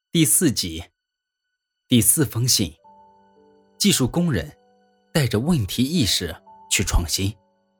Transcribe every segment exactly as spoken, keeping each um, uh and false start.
第四集，第四封信。技术工人带着问题意识去创新。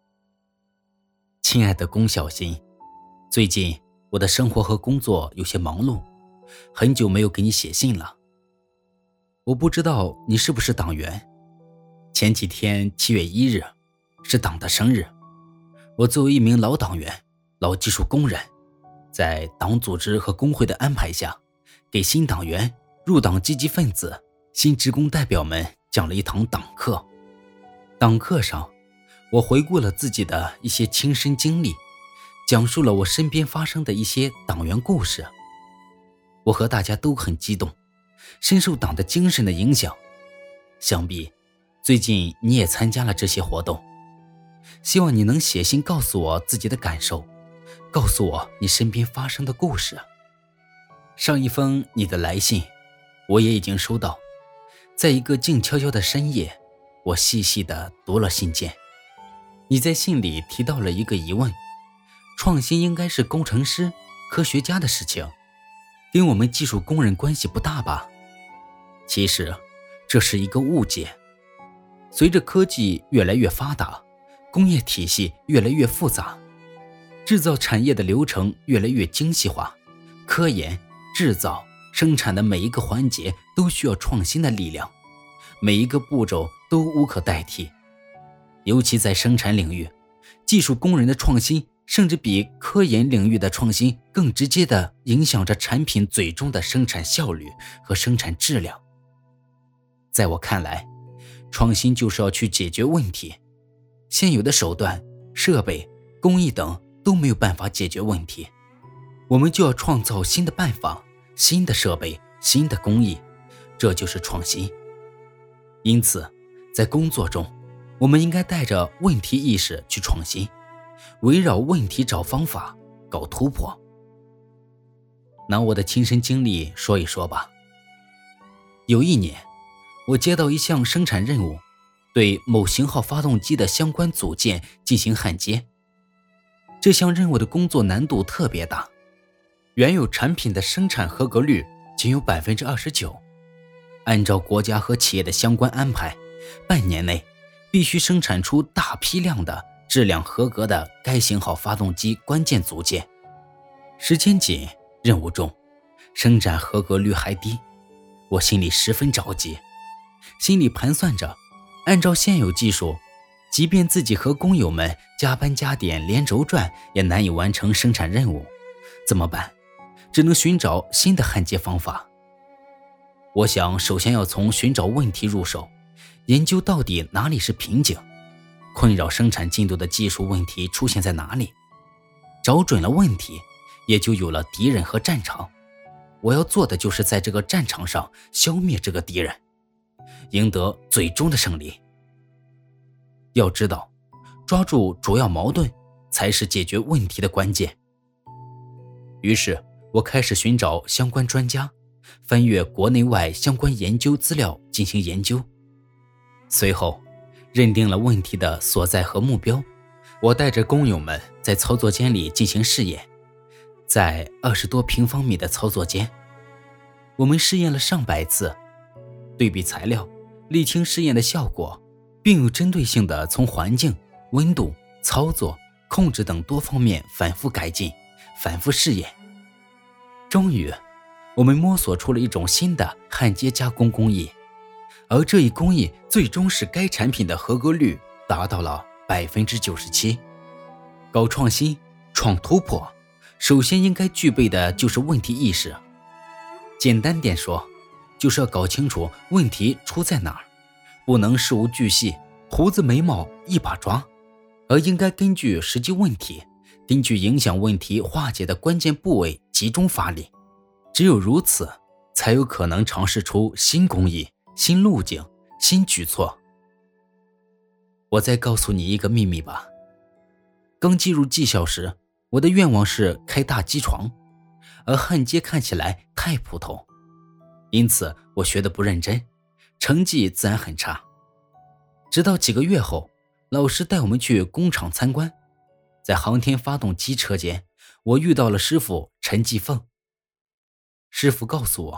亲爱的龚小新，最近我的生活和工作有些忙碌，很久没有给你写信了。我不知道你是不是党员，前几天七月一日是党的生日，我作为一名老党员、老技术工人，在党组织和工会的安排下，给新党员、入党积极分子、新职工代表们讲了一堂党课。党课上，我回顾了自己的一些亲身经历，讲述了我身边发生的一些党员故事。我和大家都很激动，深受党的精神的影响。想必最近你也参加了这些活动，希望你能写信告诉我自己的感受，告诉我你身边发生的故事。上一封你的来信我也已经收到，在一个静悄悄的深夜，我细细地读了信件。你在信里提到了一个疑问，创新应该是工程师、科学家的事情，跟我们技术工人关系不大吧？其实这是一个误解。随着科技越来越发达，工业体系越来越复杂，制造产业的流程越来越精细化，科研、制造、生产的每一个环节都需要创新的力量，每一个步骤都无可代替。尤其在生产领域，技术工人的创新甚至比科研领域的创新更直接地影响着产品最终的生产效率和生产质量。在我看来，创新就是要去解决问题，现有的手段、设备、工艺等都没有办法解决问题，我们就要创造新的办法、新的设备、新的工艺，这就是创新。因此，在工作中，我们应该带着问题意识去创新，围绕问题找方法，搞突破。拿我的亲身经历说一说吧。有一年，我接到一项生产任务，对某型号发动机的相关组件进行焊接。这项任务的工作难度特别大，原有产品的生产合格率仅有 百分之二十九， 按照国家和企业的相关安排，半年内必须生产出大批量的质量合格的该型号发动机关键组件。时间紧，任务重，生产合格率还低，我心里十分着急，心里盘算着，按照现有技术，即便自己和工友们加班加点连轴转，也难以完成生产任务，怎么办？只能寻找新的焊接方法。我想首先要从寻找问题入手，研究到底哪里是瓶颈，困扰生产进度的技术问题出现在哪里。找准了问题，也就有了敌人和战场。我要做的就是在这个战场上消灭这个敌人，赢得最终的胜利。要知道，抓住主要矛盾才是解决问题的关键。于是我开始寻找相关专家，翻阅国内外相关研究资料进行研究。随后认定了问题的所在和目标，我带着工友们在操作间里进行试验。在二十多平方米的操作间，我们试验了上百次，对比材料，厘清试验的效果，并有针对性地从环境、温度、操作、控制等多方面反复改进，反复试验。终于，我们摸索出了一种新的焊接加工工艺，而这一工艺最终使该产品的合格率达到了 百分之九十七。 搞创新、创突破，首先应该具备的就是问题意识。简单点说，就是要搞清楚问题出在哪儿，不能事无巨细，胡子眉毛一把抓，而应该根据实际问题，根据影响问题化解的关键部位集中发力。只有如此，才有可能尝试出新工艺、新路径、新举措。我再告诉你一个秘密吧。刚进入技校时，我的愿望是开大机床，而焊接看起来太普通，因此我学得不认真，成绩自然很差。直到几个月后，老师带我们去工厂参观，在航天发动机车间，我遇到了师傅陈继凤。师傅告诉我，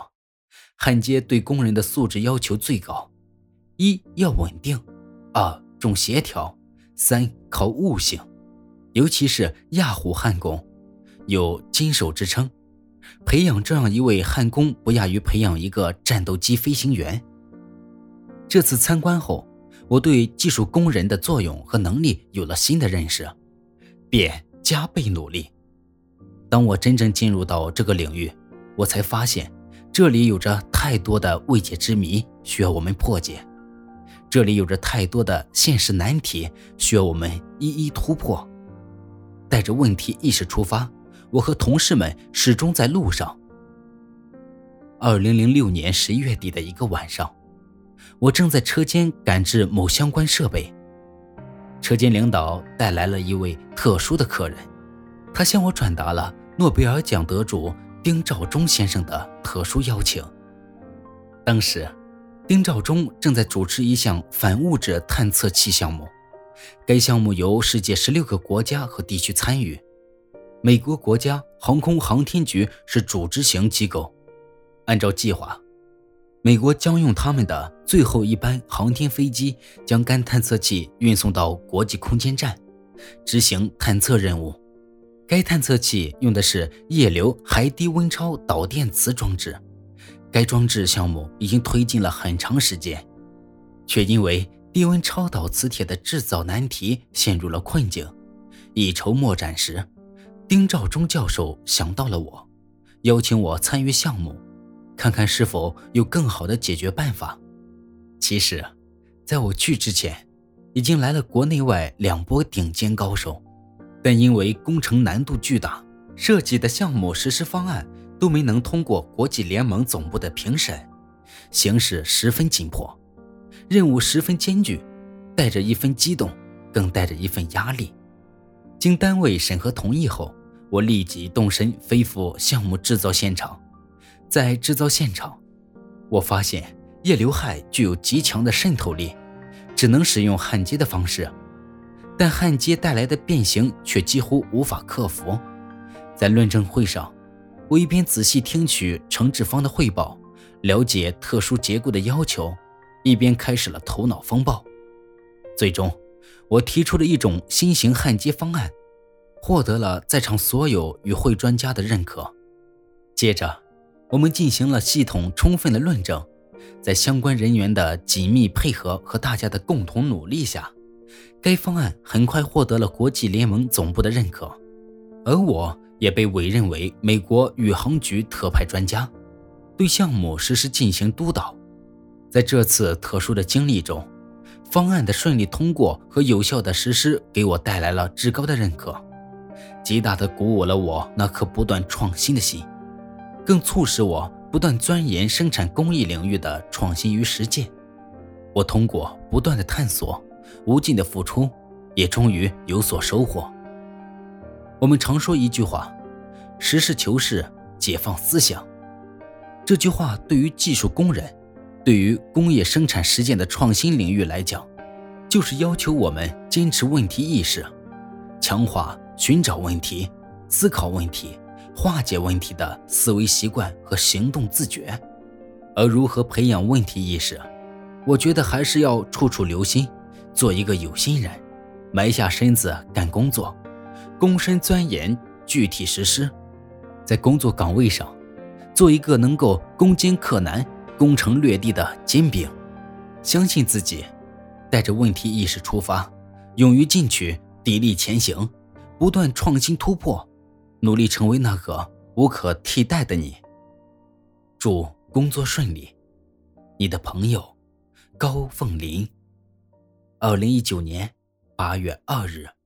焊接对工人的素质要求最高：一要稳定，二重协调，三靠悟性。尤其是亚虎焊工，有金手之称。培养这样一位焊工，不亚于培养一个战斗机飞行员。这次参观后，我对技术工人的作用和能力有了新的认识，便加倍努力。当我真正进入到这个领域，我才发现这里有着太多的未解之谜需要我们破解，这里有着太多的现实难题需要我们一一突破。带着问题意识出发，我和同事们始终在路上。二零零六年十一月底的一个晚上，我正在车间赶制某相关设备，车间领导带来了一位特殊的客人，他向我转达了诺贝尔奖得主丁肇中先生的特殊邀请。当时丁肇中正在主持一项反物质探测器项目，该项目由世界十六个国家和地区参与，美国国家航空航天局是主执行机构。按照计划，美国将用他们的最后一班航天飞机将该探测器运送到国际空间站，执行探测任务。该探测器用的是液流海低温超导电磁装置，该装置项目已经推进了很长时间，却因为低温超导磁铁的制造难题陷入了困境。一筹莫展时，丁肇中教授想到了我，邀请我参与项目，看看是否有更好的解决办法。其实在我去之前，已经来了国内外两波顶尖高手，但因为工程难度巨大，设计的项目实施方案都没能通过国际联盟总部的评审，形势十分紧迫，任务十分艰巨，带着一份激动，更带着一份压力。经单位审核同意后，我立即动身飞赴项目制造现场。在制造现场，我发现液流氦具有极强的渗透力，只能使用焊接的方式，但焊接带来的变形却几乎无法克服。在论证会上，我一边仔细听取承制方的汇报，了解特殊结构的要求，一边开始了头脑风暴。最终，我提出了一种新型焊接方案，获得了在场所有与会专家的认可。接着，我们进行了系统充分的论证，在相关人员的紧密配合和大家的共同努力下，该方案很快获得了国际联盟总部的认可，而我也被委任为美国宇航局特派专家，对项目实施进行督导。在这次特殊的经历中，方案的顺利通过和有效的实施给我带来了至高的认可，极大地鼓舞了我那颗不断创新的心，更促使我不断钻研生产工艺领域的创新与实践。我通过不断的探索，无尽的付出，也终于有所收获。我们常说一句话，实事求是，解放思想。这句话对于技术工人，对于工业生产实践的创新领域来讲，就是要求我们坚持问题意识，强化寻找问题、思考问题、化解问题的思维习惯和行动自觉。而如何培养问题意识，我觉得还是要处处留心，做一个有心人，埋下身子干工作，躬身钻研，具体实施。在工作岗位上，做一个能够攻坚克难、攻城略地的尖兵。相信自己，带着问题意识出发，勇于进取，砥砺前行，不断创新突破，努力成为那个无可替代的你。祝工作顺利，你的朋友高凤林。二零一九年八月二日。